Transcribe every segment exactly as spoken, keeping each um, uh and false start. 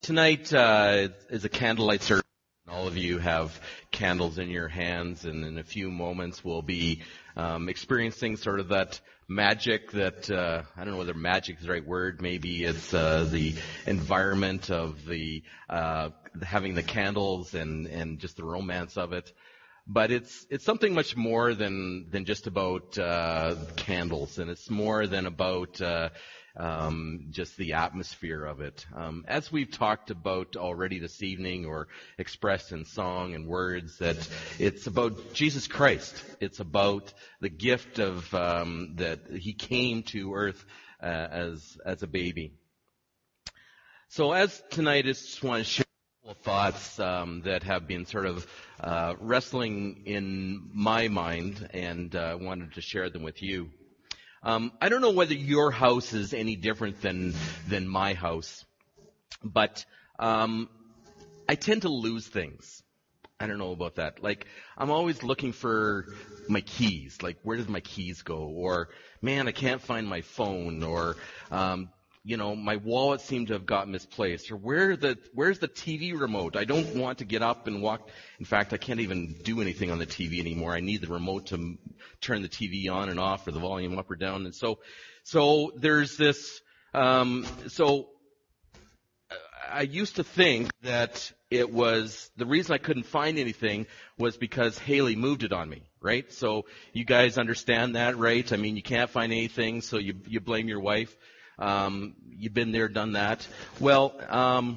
Tonight uh, is a candlelight service. All of you have candles in your hands, and in a few moments we'll be um, experiencing sort of that magic that, uh, I don't know whether magic is the right word, maybe it's uh, the environment of the uh, having the candles and, and just the romance of it. But it's it's something much more than than just about uh, candles, and it's more than about uh, um, just the atmosphere of it. Um, as we've talked about already this evening, or expressed in song and words, that it's about Jesus Christ. It's about the gift of um, that He came to earth uh, as as a baby. So as tonight, I just want to share of thoughts um, that have been sort of uh, wrestling in my mind, and I uh, wanted to share them with you. Um, I don't know whether your house is any different than than my house, but um, I tend to lose things. I don't know about that. Like, I'm always looking for my keys. Like, where did my keys go? Or, man, I can't find my phone. Or, um, you know, my wallet seemed to have got misplaced. Or where the where's the T V remote? I don't want to get up and walk. In fact, I can't even do anything on the T V anymore. I need the remote to m- turn the T V on and off, or the volume up or down. And so, so there's this. Um, so I used to think that it was the reason I couldn't find anything was because Haley moved it on me, right? So you guys understand that, right? I mean, you can't find anything, so you you blame your wife. Um, you've been there, done that. Well, um,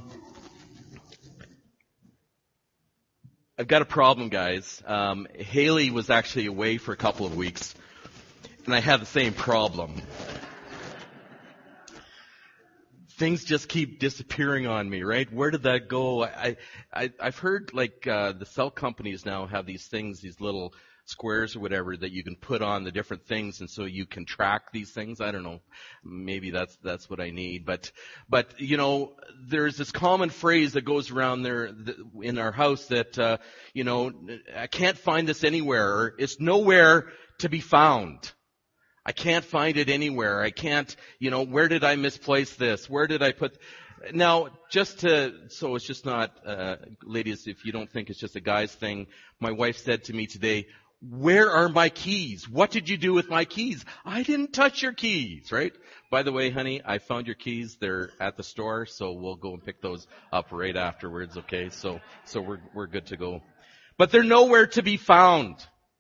I've got a problem, guys. Um, Haley was actually away for a couple of weeks, and I had the same problem. Things just keep disappearing on me, right? Where did that go? I, I, I've heard like uh, the cell companies now have these things, these little squares or whatever that you can put on the different things, and so you can track these things. I don't know. Maybe that's that's what I need. But but you know, there's this common phrase that goes around there in our house that uh, you know, I can't find this anywhere, or it's nowhere to be found. I can't find it anywhere. I can't, you know, where did I misplace this? Where did I put... Now, just to, so it's just not, uh, ladies, if you don't think it's just a guy's thing, my wife said to me today, where are my keys? What did you do with my keys? I didn't touch your keys, right? By the way, honey, I found your keys. They're at the store, so we'll go and pick those up right afterwards, okay? So, so we're, we're good to go. But they're nowhere to be found.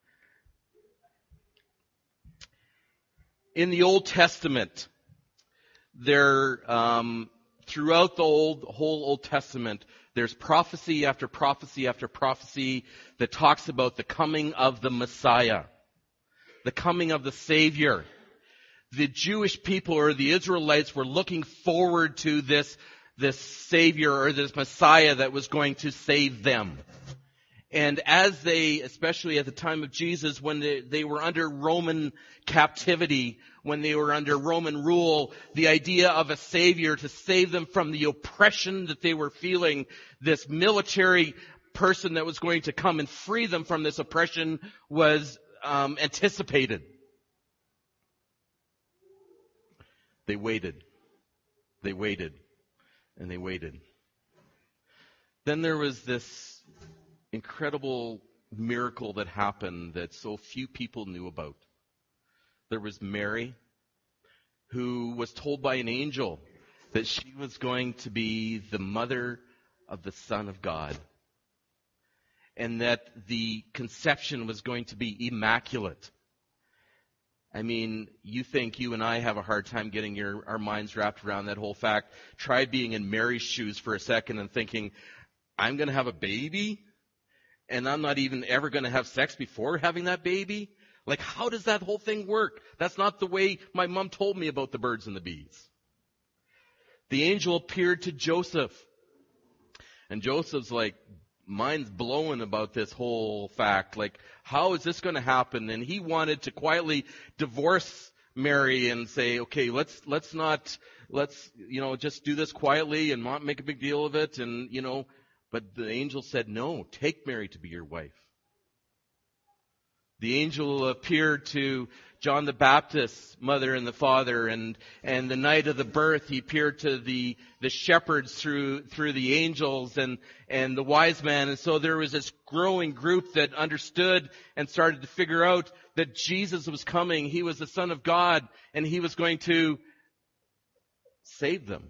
In the Old Testament, there, um, throughout the old, whole Old Testament, there's prophecy after prophecy after prophecy that talks about the coming of the Messiah, the coming of the Savior. The Jewish people, or the Israelites, were looking forward to this, this Savior or this Messiah that was going to save them. And as they, especially at the time of Jesus, when they, they were under Roman captivity, when they were under Roman rule, the idea of a savior to save them from the oppression that they were feeling, this military person that was going to come and free them from this oppression, was um, anticipated. They waited. They waited. And they waited. Then there was this incredible miracle that happened that so few people knew about. There was Mary, who was told by an angel that she was going to be the mother of the Son of God, and that the conception was going to be immaculate. I mean, you think you and I have a hard time getting your, our minds wrapped around that whole fact. Try being in Mary's shoes for a second and thinking, I'm going to have a baby? And I'm not even ever going to have sex before having that baby? Like, how does that whole thing work? That's not the way my mom told me about the birds and the bees. The angel appeared to Joseph. And Joseph's like, mind's blowing about this whole fact. Like, how is this going to happen? And he wanted to quietly divorce Mary and say, okay, let's, let's not, let's, you know, just do this quietly and not make a big deal of it. And, you know, but the angel said, no, take Mary to be your wife. The angel appeared to John the Baptist's mother and the father, and, and the night of the birth, he appeared to the, the shepherds through, through the angels and, and the wise men. And so there was this growing group that understood and started to figure out that Jesus was coming. He was the Son of God, and he was going to save them.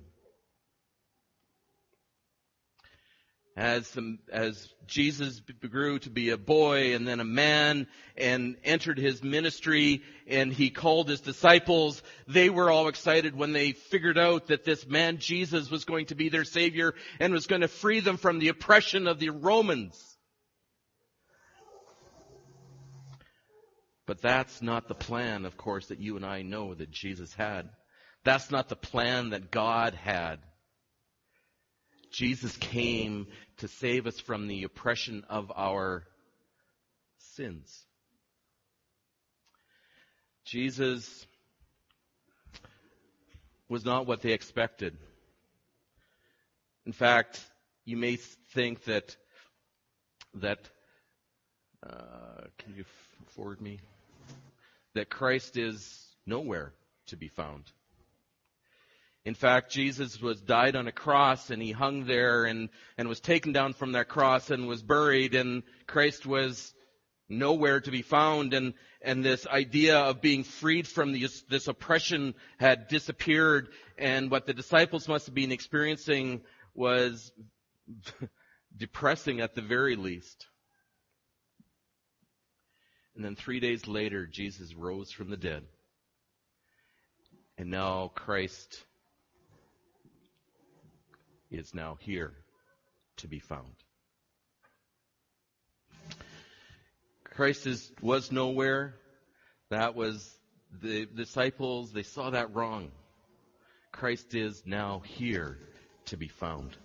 As, as Jesus grew to be a boy and then a man and entered his ministry and he called his disciples, they were all excited when they figured out that this man Jesus was going to be their Savior and was going to free them from the oppression of the Romans. But that's not the plan, of course, that you and I know that Jesus had. That's not the plan that God had. Jesus came to save us from the oppression of our sins. Jesus was not what they expected. In fact, you may think that, that, uh, can you forward me? That Christ is nowhere to be found. In fact, Jesus was died on a cross and he hung there and, and was taken down from that cross and was buried, and Christ was nowhere to be found, and, and this idea of being freed from this, this oppression had disappeared, and what the disciples must have been experiencing was depressing at the very least. And then three days later, Jesus rose from the dead. And now Christ is now here to be found. Christ is, was nowhere. That was the disciples, they saw that wrong. Christ is now here to be found.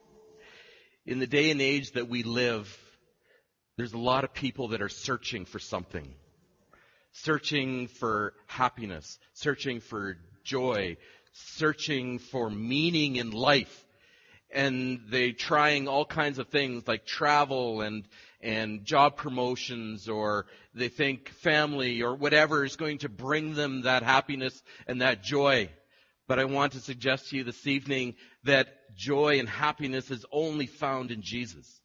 In the day and age that we live, there's a lot of people that are searching for something. Searching for happiness, searching for joy, searching for meaning in life. And they trying all kinds of things like travel and and job promotions, or they think family or whatever is going to bring them that happiness and that joy. But I want to suggest to you this evening that joy and happiness is only found in Jesus.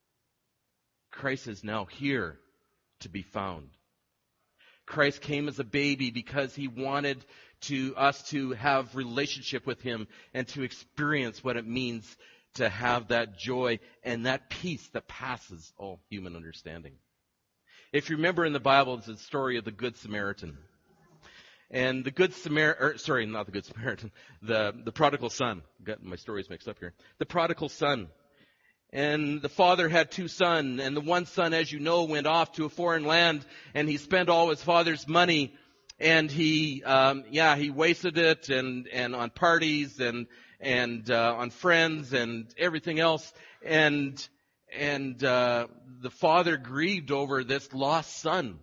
Christ is now here to be found. Christ came as a baby because he wanted to us to have relationship with him and to experience what it means to have that joy and that peace that passes all human understanding. If you remember in the Bible, it's the story of the Good Samaritan. And the Good Samaritan, sorry, not the Good Samaritan, the, the prodigal son. Got my stories mixed up here. The prodigal son. And the father had two sons, and the one son, as you know, went off to a foreign land, and he spent all his father's money, and he, um, yeah, he wasted it, and, and on parties, and, and, uh, on friends, and everything else, and, and, uh, the father grieved over this lost son.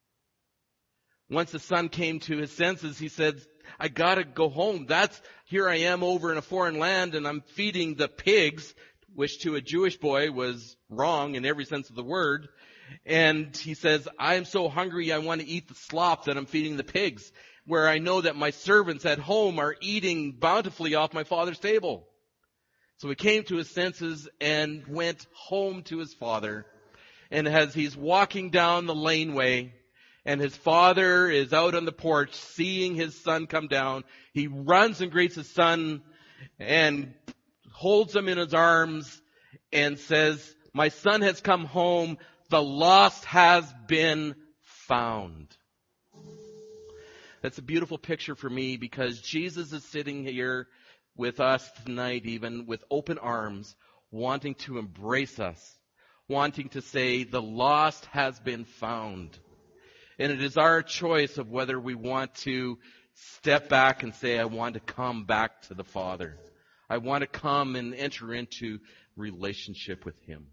Once the son came to his senses, he said, I gotta go home. That's, here I am over in a foreign land, and I'm feeding the pigs, which to a Jewish boy was wrong in every sense of the word. And he says, I am so hungry I want to eat the slop that I'm feeding the pigs, where I know that my servants at home are eating bountifully off my father's table. So he came to his senses and went home to his father. And as he's walking down the laneway, and his father is out on the porch seeing his son come down, he runs and greets his son and holds him in his arms and says, my son has come home. The lost has been found. That's a beautiful picture for me, because Jesus is sitting here with us tonight, even with open arms, wanting to embrace us, wanting to say, the lost has been found. And it is our choice of whether we want to step back and say, I want to come back to the Father. I want to come and enter into relationship with him.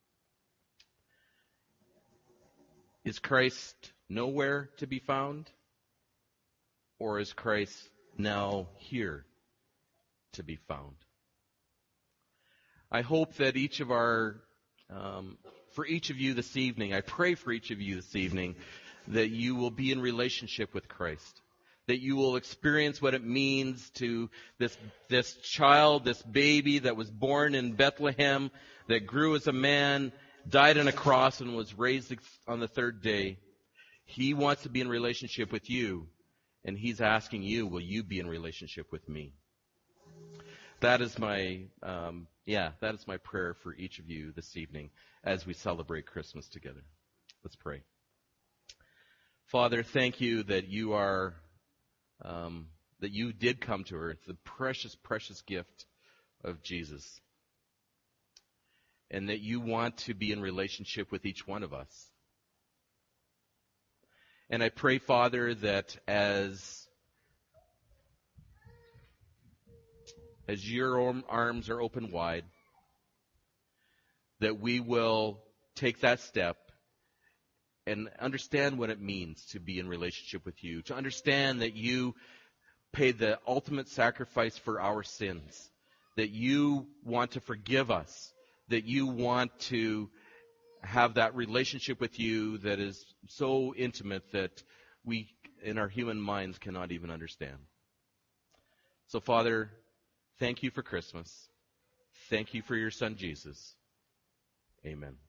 Is Christ nowhere to be found? Or is Christ now here to be found? I hope that each of our um, for each of you this evening, I pray for each of you this evening that you will be in relationship with Christ, that you will experience what it means to this, this child, this baby that was born in Bethlehem, that grew as a man, died on a cross, and was raised on the third day. He wants to be in relationship with you, and he's asking you, will you be in relationship with me? That is my, um, yeah, that is my prayer for each of you this evening as we celebrate Christmas together. Let's pray. Father, thank you that you are, um, that you did come to earth, the precious, precious gift of Jesus, and that you want to be in relationship with each one of us. And I pray, Father, that as as your arms are open wide, that we will take that step and understand what it means to be in relationship with you, to understand that you paid the ultimate sacrifice for our sins, that you want to forgive us, that you want to have that relationship with you that is so intimate that we, in our human minds, cannot even understand. So, Father, thank you for Christmas. Thank you for your Son, Jesus. Amen.